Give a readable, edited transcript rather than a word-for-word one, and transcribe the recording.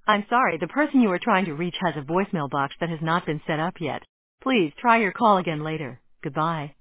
I'm sorry, the person you are trying to reach has a voicemail box that has not been set up yet. Please try your call again later. Goodbye.